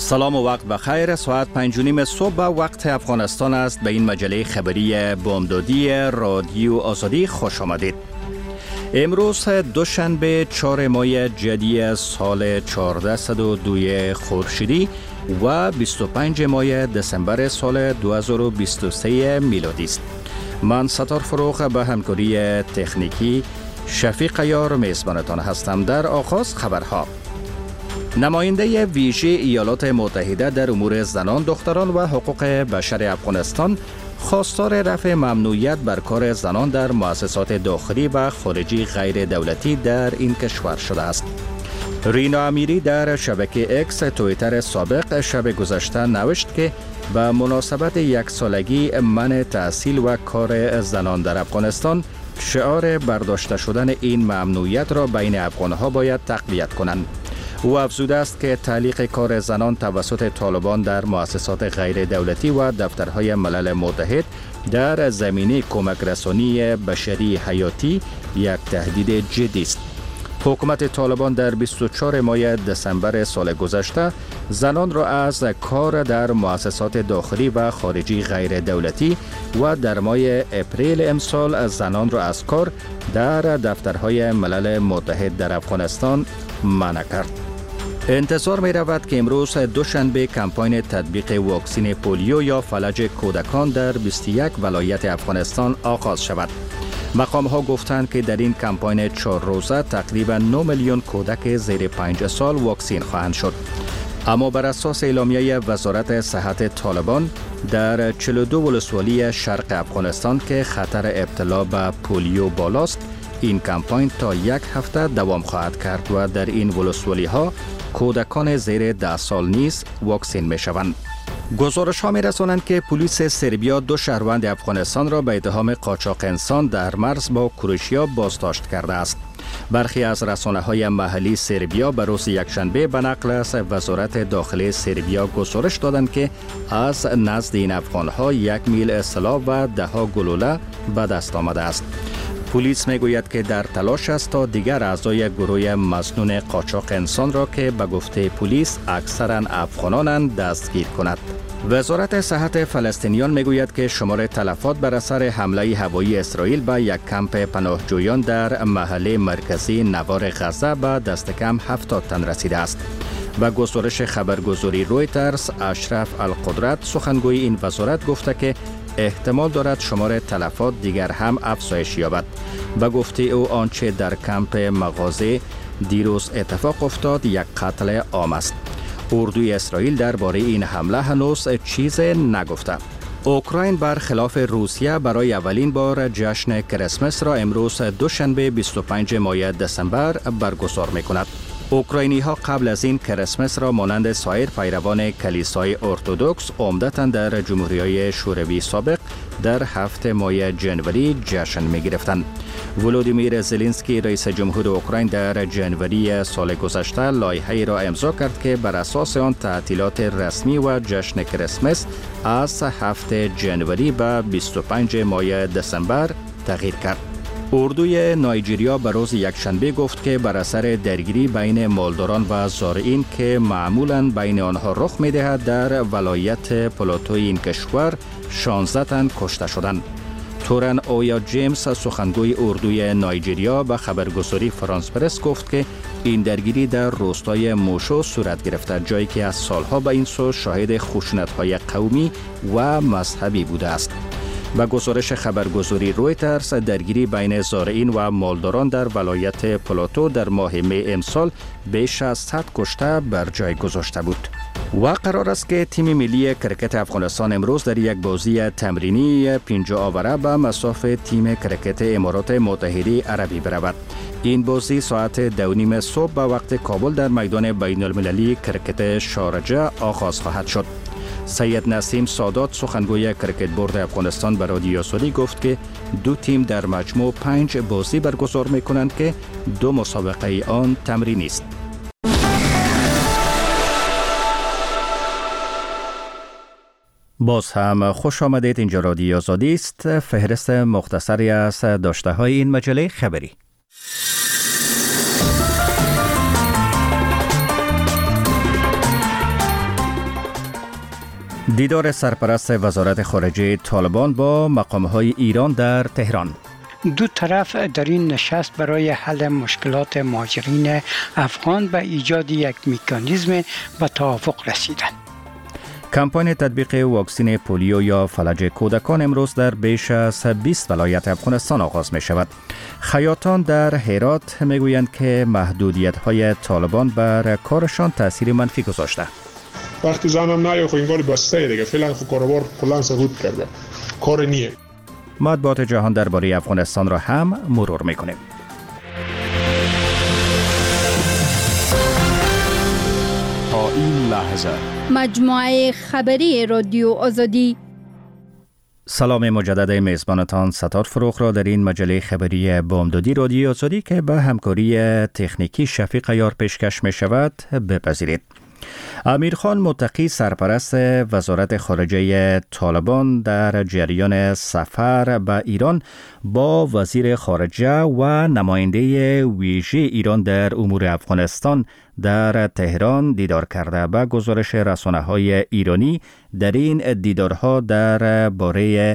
سلام و وقت بخیر. ساعت 5:30 صبح وقت افغانستان است. به این مجله خبری بامدادی رادیو آزادی خوش آمدید. امروز دوشنبه 4 ماه جدی سال 1402 خورشیدی و 25 ماه دسامبر سال 2023 میلادی است. من ستار فروغ به همکاری تکنیکی شفیق یار میزبانتان هستم. در آغاز خبرها. نماینده ویژه ایالات متحده در امور زنان، دختران و حقوق بشر افغانستان خواستار رفع ممنوعیت بر کار زنان در مؤسسات داخلی و خارجی غیر دولتی در این کشور شده است. رینا امیری در شبکه اکس توییتر سابق شب گذشته نوشت که به مناسبت 1 سالگی منع تحصیل و کار زنان در افغانستان، شعار برداشته شدن این ممنوعیت را بین افغانها باید تقویت کنند. او افزوده است که تعلیق کار زنان توسط طالبان در مؤسسات غیر دولتی و دفترهای ملل متحد در زمینه کمک رسانی بشری حیاتی یک تهدید جدی است. حکومت طالبان در 24 ماه دسامبر سال گذشته زنان را از کار در مؤسسات داخلی و خارجی غیر دولتی و در ماه اپریل امسال زنان را از کار در دفترهای ملل متحد در افغانستان منع کرد. انتظار می رود که امروز دوشنبه کمپاین تطبیق واکسن پولیو یا فلج کودکان در 21 ولایت افغانستان آغاز شود. مقام ها گفتند که در این کمپاین 4 روزه تقریبا 9 میلیون کودک زیر 5 سال واکسین خواهند شد. اما بر اساس اعلامیه وزارت صحت طالبان در 42 ولسوالی شرق افغانستان که خطر ابتلا به پولیو بالاست، این کمپاین تا 1 هفته دوام خواهد کرد و در این ولسوالی ها کودکان زیر 10 سال نیز واکسین می شوند. گزارش ها می رسانند که پلیس سربیا 2 شهروند افغانستان را به اتهام قاچاق انسان در مرز با کروشیا بازداشت کرده است. برخی از رسانه های محلی سربیا به روز یکشنبه به نقل از وزارت داخلی سربیا گزارش دادند که از نزد این افغان ها 1 میل اسلحه و 10 گلوله به دست آمده است. پلیس میگوید که در تلاش است تا دیگر اعضای گروه مسنون قاچاق انسان را که به گفته پلیس اکثرا افغانانند دستگیر کند. وزارت صحت فلسطینیان میگوید که شمار تلفات بر اثر حمله هوایی اسرائیل به یک کمپ پناهجویان در محله مرکزی نوار غزه به دست کم 70 تن رسیده است. و گزارش خبرگزاری رویترز، اشرف القدرت سخنگوی این وزارت گفته که احتمال دارد شمار تلفات دیگر هم افزایش یابد. به گفته او آنچه در کمپ مغازه دیروز اتفاق افتاد یک قتل عام است. اردوی اسرائیل درباره این حمله هنوز چیز نگفته. اوکراین برخلاف روسیه برای اولین بار جشن کریسمس را امروز دوشنبه 25 ماه دسامبر برگزار می‌کند. اوکراینی ها قبل از این کریسمس را مانند سایر پیروان کلیسای ارتدوکس عمدتاً در جمهوری‌های شوروی سابق در 7 ماه جنوری جشن می گرفتند. ولودیمیر زلنسکی رئیس جمهور اوکراین در جنوری سال گذشته لایحه‌ای را امضا کرد که بر اساس آن تعطیلات رسمی و جشن کریسمس از 7 جنوری به 25 ماه دسامبر تغییر کرد. اردوی نایجریا به روز یکشنبه گفت که بر اثر درگیری بین مالداران و زارعین که معمولاً بین آنها رخ می‌دهد در ولایت پلاتوی این کشور 16 تن کشته شدند. تورن اویا جیمز سخنگوی اردوی نایجریا به خبرگزاری فرانس پرس گفت که این درگیری در روستای موشو صورت گرفته، جایی که از سالها به این سو شاهد خشونت‌های قومی و مذهبی بوده است. و گزارش خبرگزاری رویترز درگیری بین زارعین و مالداران در ولایت پلاتو در ماه می امسال بیش از 100 کشته بر جای گذاشته بود. و قرار است که تیم ملی کرکت افغانستان امروز در یک بازی تمرینی 50 آوره به مصاف تیم کرکت امارات متحده عربی برود. این بازی ساعت 2:30 صبح به وقت کابل در میدان بین المللی کرکت شارجه آغاز خواهد شد. سید نسیم سادات سخنگوی کرکت بورد افغانستان به رادیو آزادی گفت که 2 تیم در مجموع 5 بازی برگزار می‌کنند که 2 مسابقه آن تمرینی است. باز هم خوش آمدید. اینجا رادیو آزادی است. فهرست مختصری از داشته‌های این مجله خبری. دیدار سرپرست وزارت خارجه طالبان با مقام‌های ایران در تهران. دو طرف در این نشست برای حل مشکلات مهاجرین افغان و ایجاد یک مکانیزم به توافق رسیدند. کمپاین تطبیق واکسن پولیو یا فلج کودکان امروز در بیش از 20 ولایت افغانستان آغاز می شود. خیاطان در هرات می گویند که محدودیت‌های طالبان بر کارشان تأثیر منفی گذاشته. وقتی زنم نه خو انگار بسته دیگه فعلا خو کاروبار کلا سقوط کرده. کار نیه. مطبوعات جهان درباره افغانستان را هم مرور می‌کنیم. تا این لحظه مجموعه خبری رادیو آزادی. سلام مجدد میزبانتان ستار فروغ را در این مجله خبری بامدادی رادیو آزادی که به همکاری تکنیکی شفیق عیار پیشکش می شود بپذیرید. امیرخان متقی سرپرست وزارت خارجه طالبان در جریان سفر به ایران با وزیر خارجه و نماینده ویژه ایران در امور افغانستان در تهران دیدار کرده. به گزارش رسانه‌های ایرانی در این دیدارها در باره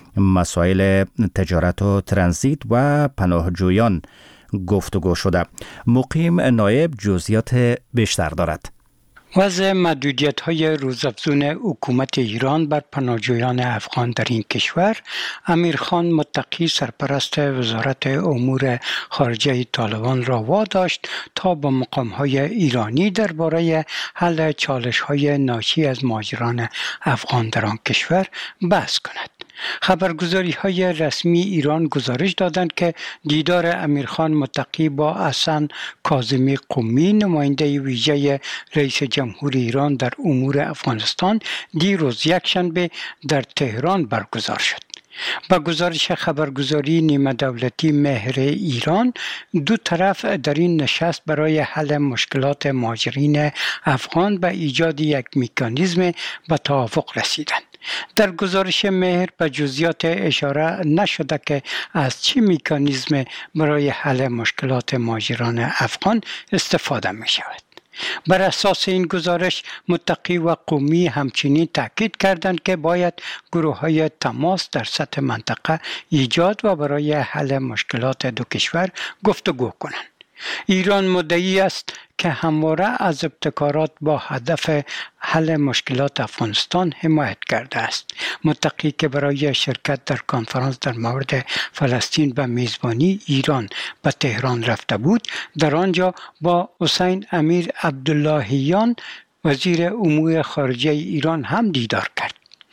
مسائل تجارت و ترانزیت و پناهجویان گفتگو شده. مقیم نایب جزئیات بیشتر دارد. وضع محدودیت‌های روزافزون حکومت ایران بر پناهجویان افغان در این کشور، امیرخان متقی سرپرست وزارت امور خارجه طالبان را واداشت تا با مقام‌های ایرانی درباره حل چالش‌های ناشی از مهاجران افغان در آن کشور بحث کند. خبرگزاری‌های رسمی ایران گزارش دادند که دیدار امیرخان متقی با حسن کاظمی قمی نماینده ویژه رئیس جمهور ایران در امور افغانستان دیروز یکشنبه در تهران برگزار شد. با گزارش خبرگزاری نیمه دولتی مهر ایران، دو طرف در این نشست برای حل مشکلات مهاجرین افغان و ایجاد یک مکانیزم به توافق رسیدند. در گزارش مهر به جزئیات اشاره نشده که از چه مکانیزم برای حل مشکلات مهاجران افغان استفاده می شود. بر اساس این گزارش متقی و قمی همچنین تاکید کردند که باید گروه‌های تماس در سطح منطقه ایجاد و برای حل مشکلات دو کشور گفتگو کنند. ایران مدعی است که همواره از ابتکارات با هدف حل مشکلات افغانستان حمایت کرده است. متقی که برای شرکت در کنفرانس در مورد فلسطین و میزبانی ایران به تهران رفته بود، در آنجا با حسین امیر عبداللهیان وزیر امور خارجه ایران هم دیدار کرد.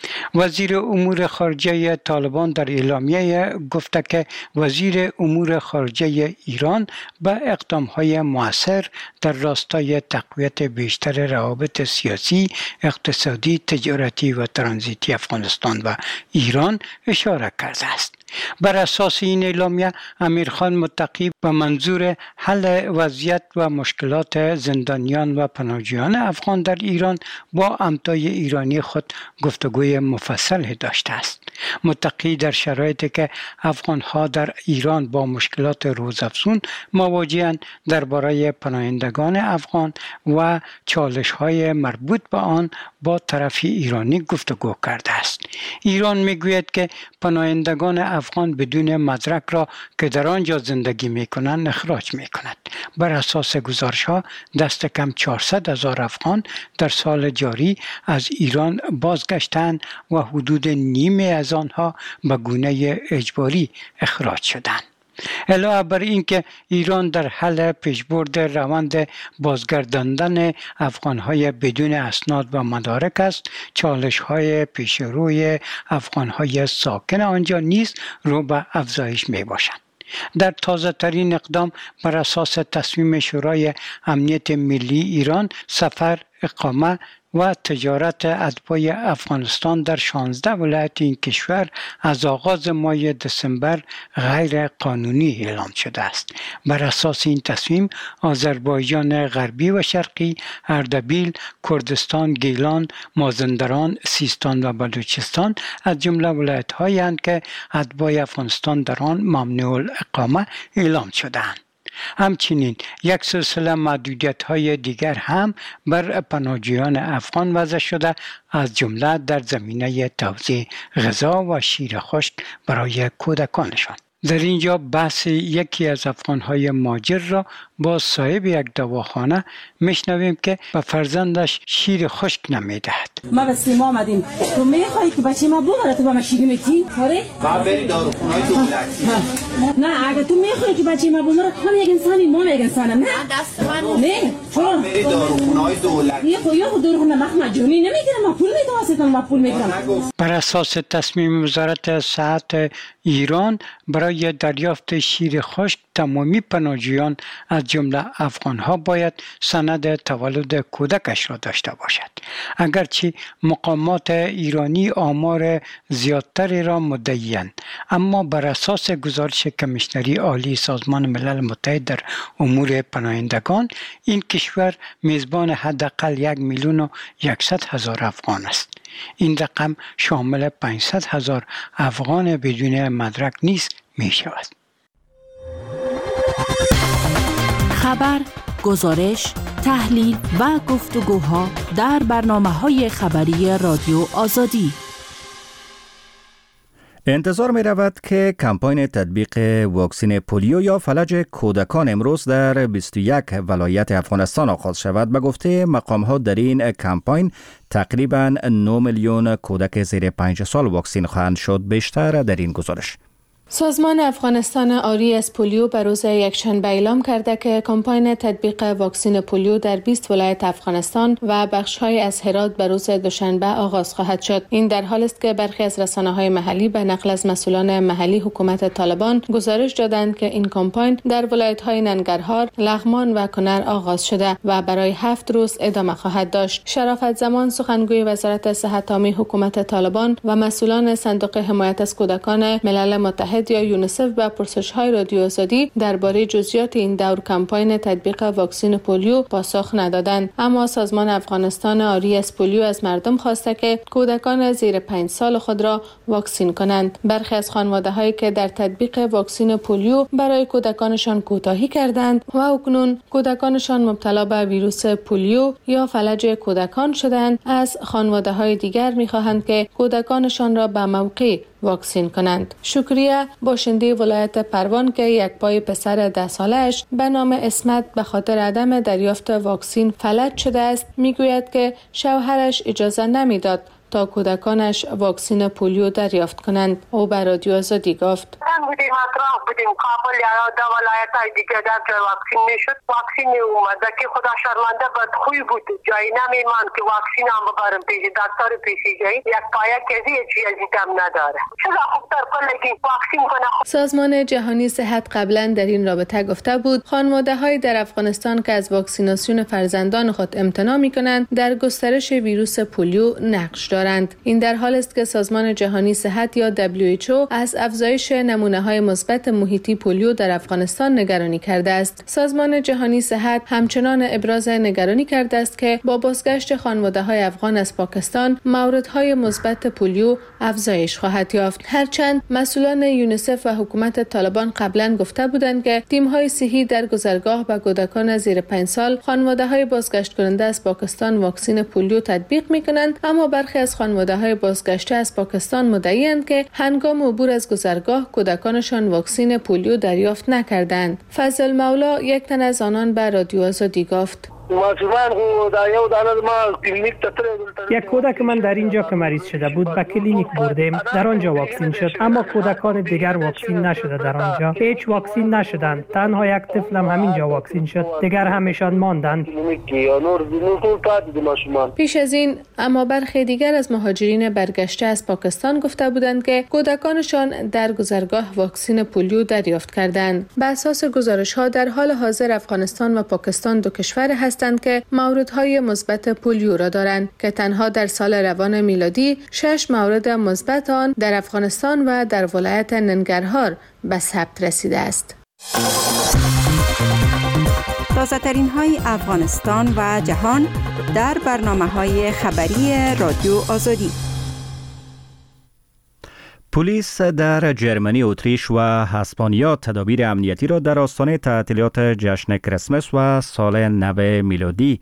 وزیر امور خارجه طالبان در اعلامیه گفته که وزیر امور خارجه ایران به اقدام‌های مؤثر در راستای تقویت بیشتر روابط سیاسی، اقتصادی، تجارتی و ترانزیتی افغانستان و ایران اشاره کرده است. بر اساس این اعلامیه امیرخان متقی به منظور حل وضعیت و مشکلات زندانیان و پناهجویان افغان در ایران با همتای ایرانی خود گفتگوی مفصل داشته است. متقی در شرایطی که افغان‌ها در ایران با مشکلات روزافزون مواجه‌اند درباره پناهندگان افغان و چالش‌های مربوط به آن با طرف ایرانی گفتگو کرده است. ایران می‌گوید که پناهندگان افغان بدون مدرک را که در آنجا زندگی می‌کنند اخراج می‌کند. بر اساس گزارش‌ها دست کم 400,000 افغان در سال جاری از ایران بازگشتند و حدود نیمه از آنها به گونه اجباری اخراج شدند. علاوه بر این که ایران در حل پیشبرد روند بازگرداندن افغان‌های بدون اسناد و مدارک است، چالش‌های پیشروی افغان‌های ساکن آنجا نیز رو به افزایش می‌باشند. در تازه ترین اقدام بر اساس تصمیم شورای امنیت ملی ایران، سفر، اقامه و تجارت اتباع افغانستان در 16 ولایت این کشور از آغاز ماه دسامبر غیر قانونی اعلام شده است. بر اساس این تصمیم آذربایجان غربی و شرقی، اردبیل، کردستان، گیلان، مازندران، سیستان و بلوچستان از جمله ولایت‌هایی اند که اتباع افغانستان در آن ممنوع الاقامه اعلام شده‌اند. همچنین یک سلسله محدودیت‌های دیگر هم بر پناهجویان افغان وضع شده، از جمله در زمینه توزیع غذا و شیر خشک برای کودکانشان. در اینجا بحث یکی از افغان‌های مهاجر را با صاحب یک دواخانه میشنویم که به فرزندش شیر خشک نمیدهد. ما به سیما آمدیم. تو میخوایی که بچه ما ببره تو با ما شیری میتی؟ آره؟ ما بری داروخونه‌های دولتی. نه اگه تو میخوایی که بچه ما ببره تو یک انسانی ما یک انسانم. نه دست من نه. چرا؟ بری داروخونه‌های دولتی. یه داروخونه مجانی نمیگیرم، ما پول میدم واسه ما پول میگیرم. بر اساس تصمیم وزارت صحت ایران برای دریافت شیر خشک تمامی پناهجویان از جمله افغان‌ها باید سند تولد کودکش را داشته باشد. اگرچه مقامات ایرانی آمار زیادتری را مدعی‌اند، اما بر اساس گزارش کمیشنری عالی سازمان ملل متحد در امور پناهندگان، این کشور میزبان حداقل 1,100,000 افغان است. این رقم شامل 500,000 افغان بدون مدرک نیز می شود. خبر، گزارش، تحلیل و گفتگوها در برنامه‌های خبری رادیو آزادی. انتظار می رود که کمپاین تطبیق واکسن پولیو یا فلج کودکان امروز در 21 ولایت افغانستان آغاز شود. به گفته مقام‌ها در این کمپاین تقریباً 9 میلیون کودک زیر 5 سال واکسین خواهند شد. بیشتر در این گزارش. سازمان افغانستان آری از پولیو به روز یکشنبه اعلام کرده که کمپاین تطبیق واکسن پولیو در 20 ولایت افغانستان و بخش‌های از هرات به روز دوشنبه آغاز خواهد شد. این در حالی است که برخی از رسانه‌های محلی به نقل از مسئولان محلی حکومت طالبان گزارش دادند که این کمپاین در ولایت‌های ننگرهار، لغمان و کنر آغاز شده و برای 7 روز ادامه خواهد داشت. شرافت زمان سخنگوی وزارت صحت عامه حکومت طالبان و مسئولان صندوق حمایت از کودکان ملل متحد یا یونیسف به پرسش‌های رادیو آزادی درباره جزئیات این دور کمپاین تطبیق واکسن پولیو پاسخ ندادند، اما سازمان افغانستان آری از پولیو از مردم خواسته که کودکان زیر 5 سال خود را واکسین کنند. برخی از خانواده‌هایی که در تطبیق واکسن پولیو برای کودکانشان کوتاهی کردند و اکنون کودکانشان مبتلا به ویروس پولیو یا فلج کودکان شدند، از خانواده‌های دیگر می‌خواهند که کودکانشان را به موقع واکسین کنند. شکریه، باشنده ولایت پروان که یک پای پسر 10 سالش به نام اسمت به خاطر عدم دریافت واکسین فلج شده است، میگوید که شوهرش اجازه نمیداد تا کودکانش واکسن پولیو دریافت کنند. او به رادیو آزادی گفت: بودیم اطراف بودیم کابل یا در ولایت‌های دیگه در جای واکسین میشد، واکسین اومده که خدا شرمنده بدخوی بود، جایی نمیمان که واکسین هم ببرم پیش دکتر پیش جایی یک پایه کسی چیزی دم نداره. چرا خوب در کلگی واکسین کنه. سازمان جهانی صحت قبلا در این رابطه گفته بود خانواده‌های در افغانستان که از واکسیناسیون فرزندان خود امتناع می‌کنند در گسترش ویروس پولیو نقش دارند. این در حالی است که سازمان جهانی صحت یا WHO از افزایش نمونه‌های مثبت محیطی پولیو در افغانستان نگرانی کرده است. سازمان جهانی صحت همچنان ابراز نگرانی کرده است که با بازگشت خانواده‌های افغان از پاکستان موردهای مثبت پولیو افزایش خواهد یافت. هرچند مسئولان یونیسف و حکومت طالبان قبلا گفته بودند که تیم‌های صحی در گذرگاه به کودکان زیر 5 سال خانواده‌های بازگشت کننده از پاکستان واکسن پولیو تطبیق می‌کنند، اما برخی از خانواده‌های بازگشته از پاکستان مدعی‌اند که هنگام عبور از گذرگاه کودکانشان واکسن پولیو دریافت نکردند. فضل مولا، یک تن از آنان، به رادیو آزادی گفت: یک کودک من در اینجا که مریض شده بود به کلینیک بردیم، در آنجا واکسین شد، اما کودکان دیگر واکسین نشده. در آنجا هیچ واکسین نشدند، تنها یک طفلم همینجا واکسین شد، دیگر همیشان ماندند. پیش از این اما برخی دیگر از مهاجرین برگشته از پاکستان گفته بودند که کودکانشان در گذرگاه واکسن پولیو دریافت کردند. بر اساس گزارش‌ها در حال حاضر افغانستان و پاکستان دو کشور هستند که موردهای مثبت پولیو را دارند که تنها در سال روان میلادی 6 مورد مثبت آن در افغانستان و در ولایت ننگرهار به ثبت رسیده است. تازه‌ترین های افغانستان و جهان در برنامه‌های خبری رادیو آزادی. پلیس در جرمنی، اتریش و اسپانیا تدابیر امنیتی را در آستانه تعطیلات جشن کریسمس و سال نو میلادی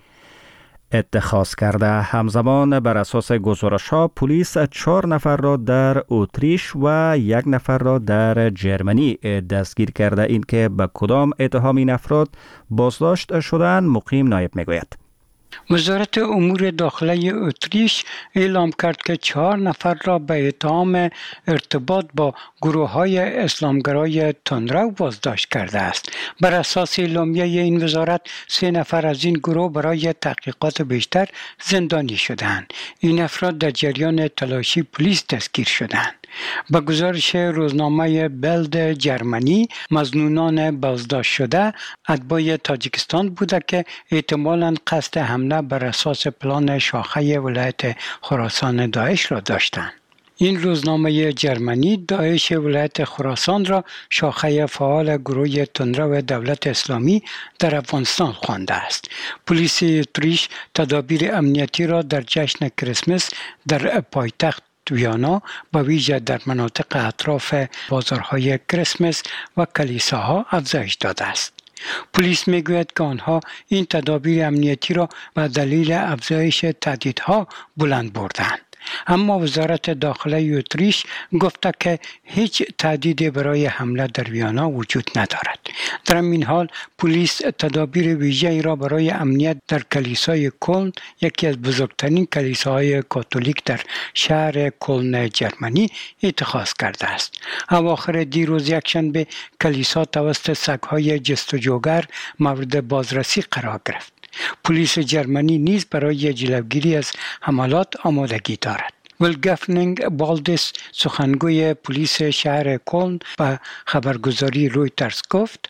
اتخاذ کرده. همزمان بر اساس گزارش‌ها پلیس 4 نفر را در اتریش و 1 نفر را در جرمنی دستگیر کرده. این که به کدام اتهام این افراد بازداشت شدند مقیم نایب میگوید. وزارت امور داخله اتریش اعلام کرد که 4 نفر را به اتهام ارتباط با گروه‌های اسلامگرای تندرو بازداشت کرده است. بر اساس اعلامیه این وزارت 3 نفر از این گروه برای تحقیقات بیشتر زندانی شدند. این افراد در جریان تلاشی پلیس دستگیر شدند. با گزارش روزنامه بلد جرمنی، مظنونان بازداشت شده اتباع تاجیکستان بوده که احتمالاً قصد حمله بر اساس پلان شاخه ولایت خراسان داعش را داشتند. این روزنامه جرمنی داعش ولایت خراسان را شاخه فعال گروه تندرو دولت اسلامی در افغانستان خوانده است. پلیس اتریش تدابیر امنیتی را در جشن کریسمس در پایتخت ویانا با ویژه در مناطق اطراف بازارهای کریسمس و کلیساها افزایش داده است. پلیس میگوید که آنها این تدابیر امنیتی را به دلیل افزایش تهدیدها بلند بردند. اما وزارت داخله اتریش گفته که هیچ تهدیدی برای حمله در ویانا وجود ندارد. در این حال پلیس تدابیر ویژه‌ای را برای امنیت در کلیسای کلن، یکی از بزرگترین کلیساهای کاتولیک در شهر کلن جرمنی، اتخاذ کرده است. اواخر دیروز یکشنبه کلیسا توسط سگ‌های جستجوگر مورد بازرسی قرار گرفت. پلیس جرمنی نیز برای جلوگیری از حملات آمادگی دارد. ولگفنینگ بالدس، سخنگوی پلیس شهر کلن، به خبرگزاری رویترز گفت: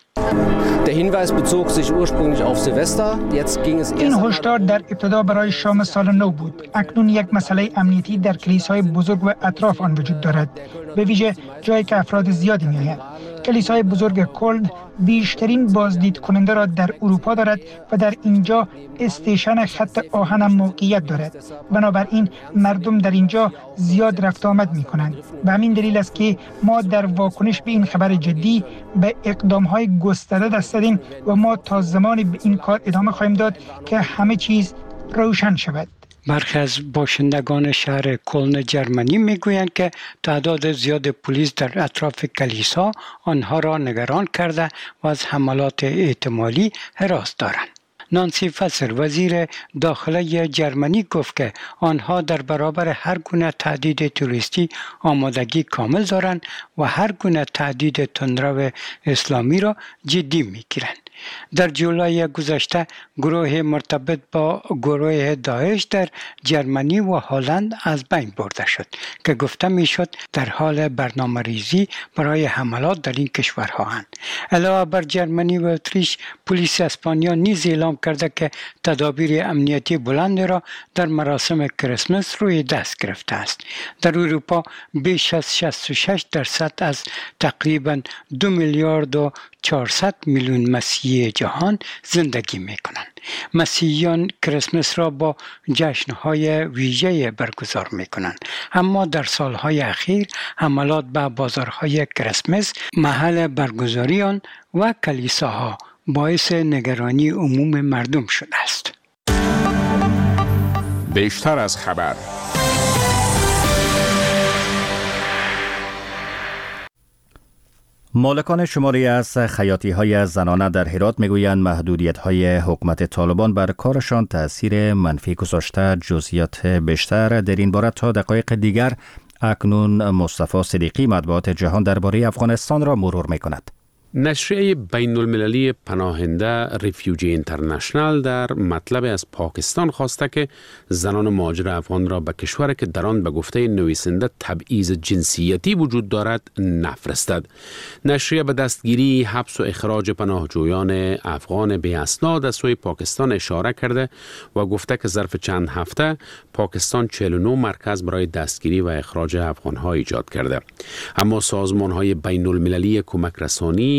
این هشدار در ابتدا برای شام سال نو بود. اکنون یک مسئله امنیتی در کلیساهای بزرگ و اطراف آن وجود دارد، به ویژه جایی که افراد زیادی می‌آیند. کلیسای بزرگ کلن بیشترین بازدید کننده را در اروپا دارد و در اینجا استیشن خط آهن موقعیت دارد. بنابراین مردم در اینجا زیاد رفت آمد می کنند. به همین دلیل است که ما در واکنش به این خبر جدی به اقدام‌های گسترده دست زدیم و ما تا زمانی به این کار ادامه خواهیم داد که همه چیز روشن شود. برخی از باشندگان شهر کلن جرمنی میگویند که تعداد زیاد پلیس در اطراف کلیسا آنها را نگران کرده و از حملات احتمالی هراس دارند. نانسی فسر، وزیر داخله جرمنی، گفت که آنها در برابر هر گونه تهدید توریستی آمادگی کامل دارند و هر گونه تهدید تندرو اسلامی را جدی میگیرند. در جولای گذشته گروه مرتبط با گروه داعش در جرمنی و هلند از بین برده شد که گفته میشد در حال برنامه‌ریزی برای حملات در این کشورها اند. علاوه بر جرمنی و اتریش، پلیس اسپانیا نیز اعلام کرده که تدابیر امنیتی بلند را در مراسم کریسمس روی دست گرفته است. در اروپا بیش از 66% از تقریباً 2 میلیارد و 400 میلیون مسیحی جهان زندگی میکنند. مسیحیان کریسمس را با جشنهای ویژه برگزار میکنند، اما در سالهای اخیر حملات به بازارهای کریسمس، محل برگزاری آن و کلیساها باعث نگرانی عموم مردم شده است. بیشتر از خبر. مالکان شماری از خیاطی‌های زنانه در هرات میگویند محدودیت‌های حکومت طالبان بر کارشان تأثیر منفی گذاشته. جزئیات بیشتر در این باره تا دقایق دیگر اکنون مصطفی صدیقی مطبوعات جهان درباره افغانستان را مرور می‌کند. نشریه بین المللی پناهنده ریفیوجی اینترنشنال در مطلب از پاکستان خواسته که زنان مهاجر افغان را به کشوری که در آن به گفته نویسنده تبعیض جنسیتی وجود دارد نفرستد. نشریه به دستگیری، حبس و اخراج پناهجویان افغان بی اسناد از سوی پاکستان اشاره کرده و گفته که ظرف چند هفته پاکستان 49 مرکز برای دستگیری و اخراج افغان‌ها ایجاد کرده. اما سازمان‌های بین المللی کمک رسانی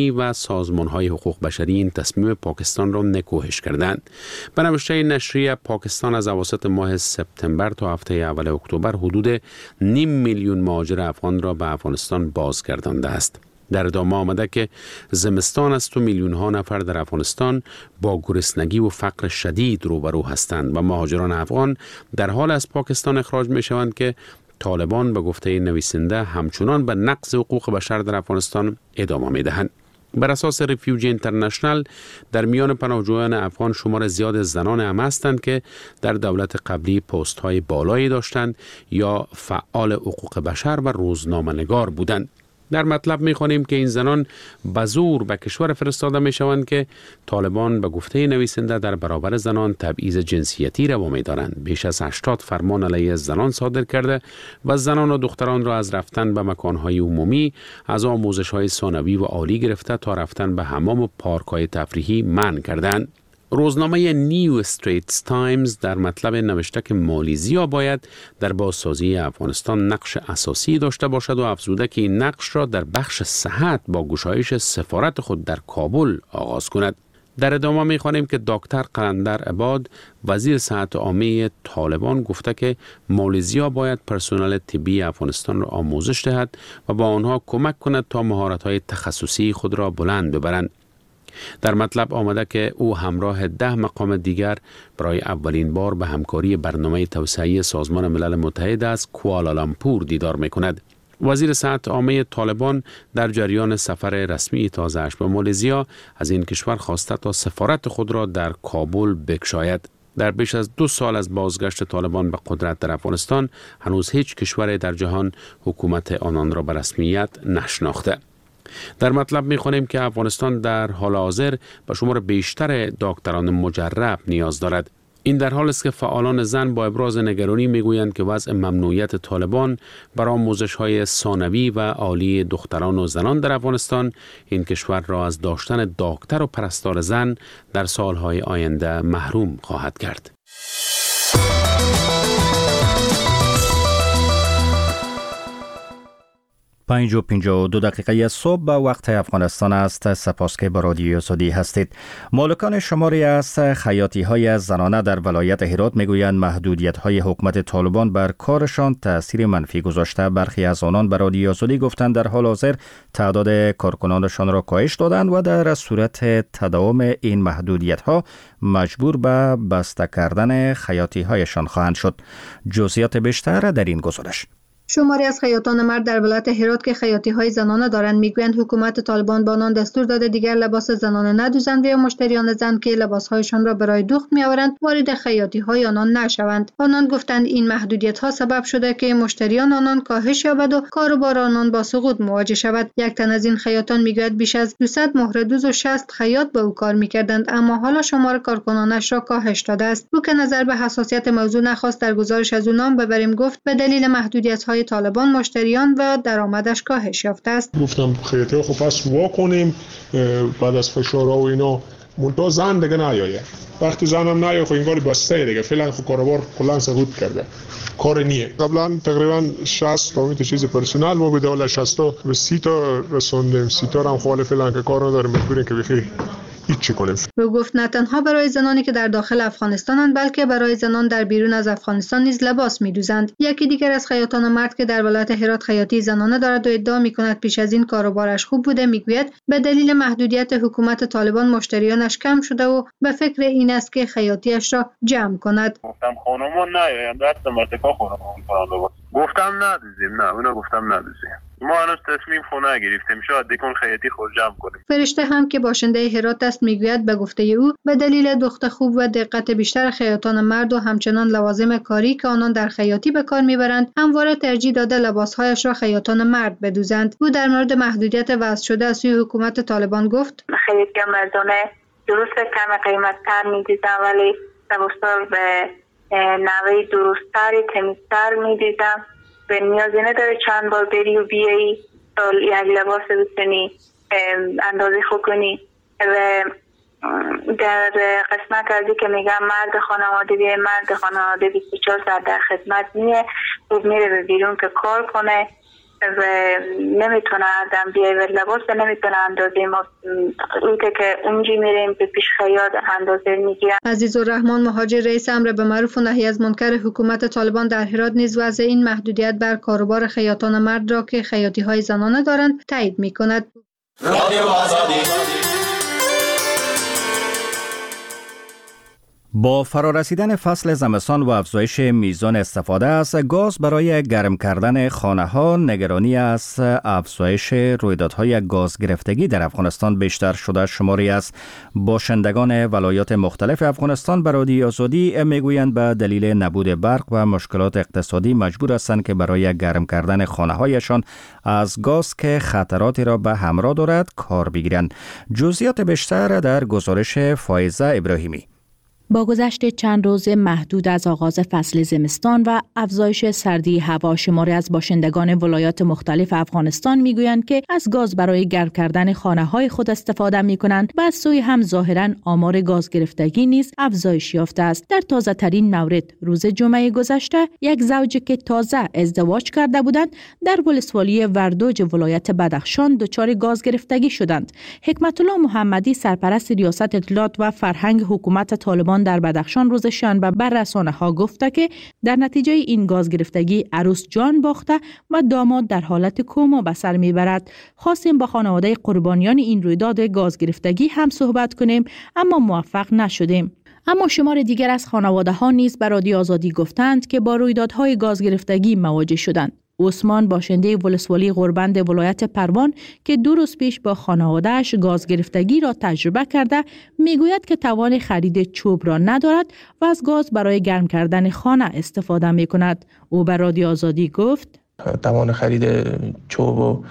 جهانی و سازمان‌های حقوق بشری این تصمیم پاکستان را نکوهش کردند. به نوشته نشریه پاکستان از اواسط ماه سپتامبر تا هفته اول اکتبر حدود 0.5 میلیون مهاجر افغان را به افغانستان بازگردانده است. در ادامه آمده که زمستان است و میلیون ها نفر در افغانستان با گرسنگی و فقر شدید روبرو هستند و مهاجران افغان در حال از پاکستان اخراج می شوند که طالبان به گفته نویسنده همچنان به نقض حقوق بشر در افغانستان ادامه می دهند. بر اساس ریفیوجی اینترنشنال در میان پناهجویان افغان شمار زیاد زنان هم هستند که در دولت قبلی پست های بالایی داشتند یا فعال حقوق بشر و روزنامه‌نگار بودند. در مطلب می‌خوانیم که این زنان به زور به کشور فرستاده می‌شوند که طالبان به گفته نویسنده در برابر زنان تبعیض جنسیتی روا می‌دارند. بیش از 80 فرمان علیه زنان صادر کرده و زنان و دختران را از رفتن به مکان‌های عمومی، از آموزش‌های ثانوی و عالی گرفته تا رفتن به حمام و پارک‌های تفریحی منع کردند. روزنامه نیو استریتس تایمز در مطلب نوشته که مالیزیا باید در بازسازی افغانستان نقش اساسی داشته باشد و افزوده که این نقش را در بخش صحت با گشایش سفارت خود در کابل آغاز کند. در ادامه می‌خوانیم که دکتر قلندر عباد وزیر صحت عامه طالبان گفته که مالیزیا باید پرسنل طبی افغانستان را آموزش دهد و با آنها کمک کند تا مهارت‌های تخصصی خود را بلند ببرند. در مطلب آمده که او همراه 10 مقام دیگر برای اولین بار به همکاری برنامه توسعه سازمان ملل متحد از کوالالامپور دیدار می‌کند. وزیر صحت عامه طالبان در جریان سفر رسمی تازه‌اش به مالزیا از این کشور خواسته تا سفارت خود را در کابل بگشاید. در بیش از 2 سال از بازگشت طالبان به قدرت در افغانستان هنوز هیچ کشور در جهان حکومت آنان را به رسمیت نشناخته. در مطلب می‌خوانیم که افغانستان در حال حاضر به شمار بیشتر دکتران مجرب نیاز دارد. این در حالی است که فعالان زن با ابراز نگرانی میگویند که وضع ممنوعیت طالبان بر آموزش‌های ثانوی و عالی دختران و زنان در افغانستان این کشور را از داشتن دکتر و پرستار زن در سالهای آینده محروم خواهد کرد. 5:52 صبح به وقت افغانستان است. سپاس که با رادیو آزادی هستید. مالکان شماری از خیاطی های زنانه در ولایت هرات میگویند محدودیت های حکومت طالبان بر کارشان تاثیر منفی گذاشته. برخی از آنان به رادیو آزادی گفتند در حال حاضر تعداد کارکنانشان را کاهش دادند و در صورت تداوم این محدودیت ها مجبور به بسته کردن خیاطی هایشان خواهند شد. جزئیات بیشتر در این گزارش. شماری از خیاطان مرد در ولایت هرات که خیاطی‌های زنانه دارند میگویند حکومت طالبان با آنان دستور داده دیگر لباس زنانه ندوزند و یا مشتریان زن که لباس‌هایشان را برای دوخت می‌آورند وارد خیاطی‌های آنان نشوند. آنان گفتند این محدودیت‌ها سبب شده که مشتریان آنان کاهش یابد و کاروبار آنان با سقوط مواجه شود. یک تن از این خیاطان میگوید بیش از 200 مهره دوز و 60 خیاط به او کار می‌کردند اما حالا شمار کارکنانش را کاهش داده است. او که نظر به حساسیت موضوع نخواست در گزارش از او نام ببریم گفت به دلیل محدودیت‌های طالبان مشتریان و درآمدش کاهش یافته است. گفتم خیاطی خب پس واکنیم بعد از فشارها و اینا منتها زن دیگه نیایه. وقتی زنم نیایه خب انگار بسته دیگه فعلا خب کاروبار کلا سقوط کرده. کار نیه. قبلا تقریبا 60 تا چیز پرسنل ما بوده ولی 60 تا به 30 تا رسوندیم. 30 تا هم خاله فعلا که کار نداره مجبوریم که بخیر هیچی کنیم. او گفت نه تنها برای زنانی که در داخل افغانستانند بلکه برای زنان در بیرون از افغانستان نیز لباس می‌دوزند. یکی دیگر از خیاطان مرد که در ولایت هرات خیاطی زنانه دارد و ادعا می‌کند پیش از این کاروبارش خوب بوده میگوید به دلیل محدودیت حکومت طالبان مشتریانش کم شده و به فکر این است که خیاطیش را جمع کند. گفتم خانوما نیاین دست مرتکا خانوما گفتم ندوزیم نه اونا گفتم ندوزیم. ما هنوز تصمیم خونه گرفتیم شاید دیگه خیاطی خود جمع کنیم. فرشته هم که باشنده هرات است میگوید به گفته او به دلیل دخت خوب و دقت بیشتر خیاطان مرد و همچنان لوازم کاری که آنان در خیاطی به کار میبرند همواره ترجیح داده لباسهایش را خیاطان مرد بدوزند. او در مورد محدودیت وضع شده از سوی حکومت طالبان گفت خیاطی مردانه درست کم قیمت‌تر می‌دیدم ولی لباس‌ها به نوعی درست‌تر تمیزتر می‌دیدم. به نیازی نداره چند بار بری و بیایی تا یک لباس بتونی اندازه خوب کنی. و در قسمت ازی که میگم مرد خانواده بیه مرد خانواده 24 ساعت در خدمت نیه خوب میره به بیرون که کار کنه و نمیتونه آدم بیای و لباس نمیتونه اندازه ما که اونجی میریم به پیش خیاط اندازه میگیرن. عزیزالرحمن مهاجر رئیس امر به معروف و نهی از منکر حکومت طالبان در هرات نیز وضع این محدودیت بر کاروبار خیاطان مرد را که خیاطی های زنانه دارند تایید میکند. با فرارسیدن فصل زمستان و افزایش میزان استفاده از گاز برای گرم کردن خانه‌ها، نگرانی از افزایش رویدادهای گاز گرفتگی در افغانستان بیشتر شده. شماری از باشندگان ولایات مختلف افغانستان به رادیو آزادی میگویند به دلیل نبود برق و مشکلات اقتصادی مجبور هستند که برای گرم کردن خانه‌هایشان از گاز که خطراتی را به همراه دارد کار بگیرند. جزئیات بیشتر در گزارش فائزه ابراهیمی. با گذشت چند روز محدود از آغاز فصل زمستان و افزایش سردی هوا، شماری از باشندگان ولایات مختلف افغانستان میگویند که از گاز برای گرم کردن خانه‌های خود استفاده می‌کنند و از سوی هم ظاهراً آمار گاز گرفتگی نیز افزایش یافته است. در تازه‌ترین مورد روز جمعه گذشته یک زوج که تازه ازدواج کرده بودند در ولسوالی وردوج ولایت بدخشان دچار گاز گرفتگی شدند. حکمت الله محمدی سرپرست ریاست اطلاعات و فرهنگ حکومت طالبان در بدخشان روز شنبه بر رسانه‌ها گفته که در نتیجه این گاز گرفتگی عروس جان باخته و داماد در حالت کما به سر میبرد. خواستیم با خانواده قربانیان این رویداد گاز گرفتگی هم صحبت کنیم اما موفق نشدیم. اما شمار دیگر از خانواده‌ها نیز به رادیو آزادی گفتند که با رویدادهای گاز گرفتگی مواجه شدند. عثمان باشنده ولسوالی غربند ولایت پروان که 2 روز پیش با خانواده‌اش گاز گرفتگی را تجربه کرده میگوید که توان خرید چوب را ندارد و از گاز برای گرم کردن خانه استفاده می‌کند. او به رادیو آزادی گفت توان خرید چوب و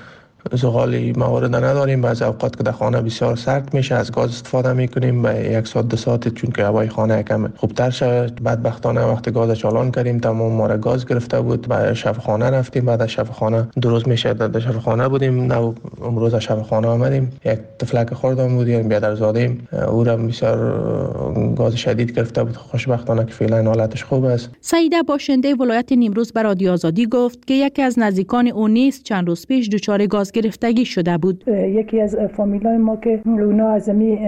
زغال موارد نداریم. بعضی اوقات که در خانه بسیار سرد میشه از گاز استفاده میکنیم به 1 ساعت 2 ساعت چون که هوای خانه کم خوبتر شد. بدبختانه وقتی گاز چالان کردیم تمام ما را گاز گرفته بود. بعد شب خانه رفتیم. بعد از شب خانه 2 روز میشه در شب خانه بودیم. نه امروز از شب خانه آمدیم. یک طفلک خوردم بودیم بیادرزاده او را بسیار گاز شدید گرفته بود. خوشبختانه که فعلا حالتش خوب است. سعیده باشنده ولایت نیمروز به رادیو آزادی گفت که یکی از نزدیکان او نیز چند روز پیش دچار گاز گرفتگی شده بود. یکی از فامیلای ما که اونا از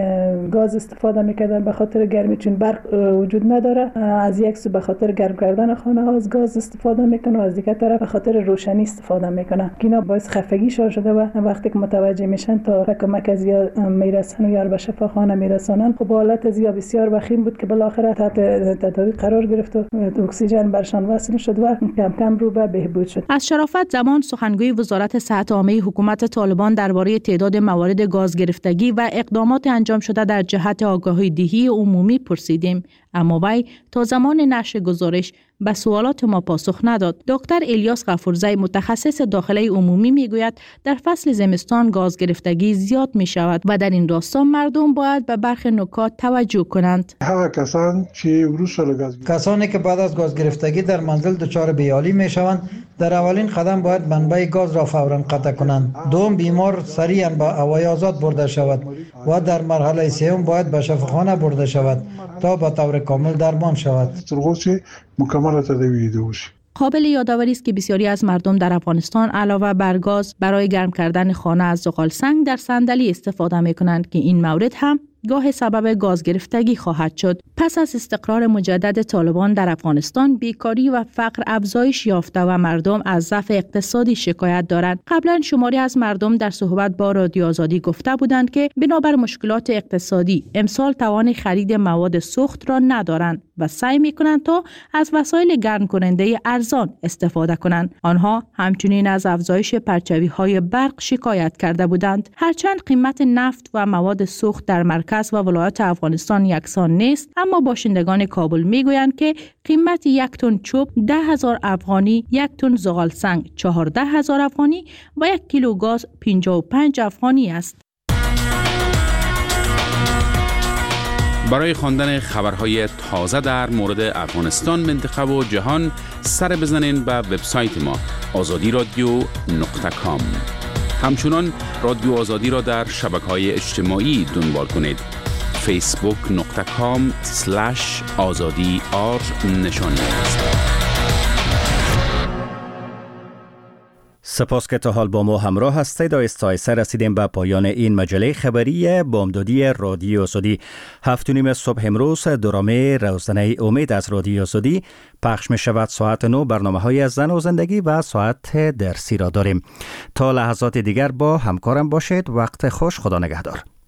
گاز استفاده میکردن به خاطر گرمی چون برق وجود نداره، از یک سو به خاطر گرم کردن خانه ها از گاز استفاده میکنه و از دیگر طرف به خاطر روشنی استفاده میکنه. اینا باعث خفگی شده و وقتی که متوجه میشن تا کمک از یا میرسن و یا به شفاخانه میرسانن. خب حالت از یا بسیار وخیم بود که بالاخره تحت تداوی قرار گرفت و اکسیژن برشان وصل شد و کم کم رو به بهبود شد. از شرافت زمان سخنگوی وزارت صحت عامه حکومت طالبان درباره تعداد موارد گاز گرفتگی و اقدامات انجام شده در جهت آگاهی دهی عمومی پرسیدیم، اما وی تا زمان نشر گزارش به سوالات ما پاسخ نداد. دکتر الیاس غفورزی متخصص داخله عمومی میگوید در فصل زمستان گاز گرفتگی زیاد می شود و در این راستا مردم باید به برخی نکات توجه کنند. کسانی که بعد از گاز گرفتگی در منزل دچار بیحالی می شوند در اولین قدم باید منبع گاز را فوراً قطع کنند. دوم، بیمار سریعاً به هوای آزاد برده شود و در مرحله سوم باید به شفاخانه برده شود تا به طور کامل درمان شود. قابل یادآوری است که بسیاری از مردم در افغانستان علاوه بر گاز برای گرم کردن خانه از زغال سنگ در صندلی استفاده می کنند که این مورد هم گاه سبب گاز گرفتگی خواهد شد. پس از استقرار مجدد طالبان در افغانستان، بیکاری و فقر افزایش یافته و مردم از ضعف اقتصادی شکایت دارند. قبلا شماری از مردم در صحبت با رادیو آزادی گفته بودند که بنابر مشکلات اقتصادی امسال توان خرید مواد سوخت را ندارند و سعی می‌کنند تا از وسایل گرم کننده ارزان استفاده کنند. آنها همچنین از افزایش پرچاوی‌های برق شکایت کرده بودند. هرچند قیمت نفت و مواد سوخت در مرکز و ولایات افغانستان یکسان نیست، اما باشندگان کابل میگویند که قیمت 1 تن چوب 10,000 افغانی، 1 تن زغال سنگ 14,000 افغانی و 1 کیلو گاز 55 افغانی است. برای خواندن خبرهای تازه در مورد افغانستان، منطقه و جهان سر بزنین به وبسایت ما azadi.radio.com. همچنان رادیو آزادی را در شبکه‌های اجتماعی دنبال کنید. facebook.com/azadi_r. سپاس که تا حال با ما همراه هستید. آیسته رسیدیم به پایان این مجله خبری بامدادی رادیو آزادی. 7:30 صبح امروز درامه روزنه امید از رادیو آزادی پخش می شود. ساعت 9 برنامه‌های از زن و زندگی و ساعت درسی را داریم. تا لحظات دیگر با همکارم باشید. وقت خوش. خدا نگهدار.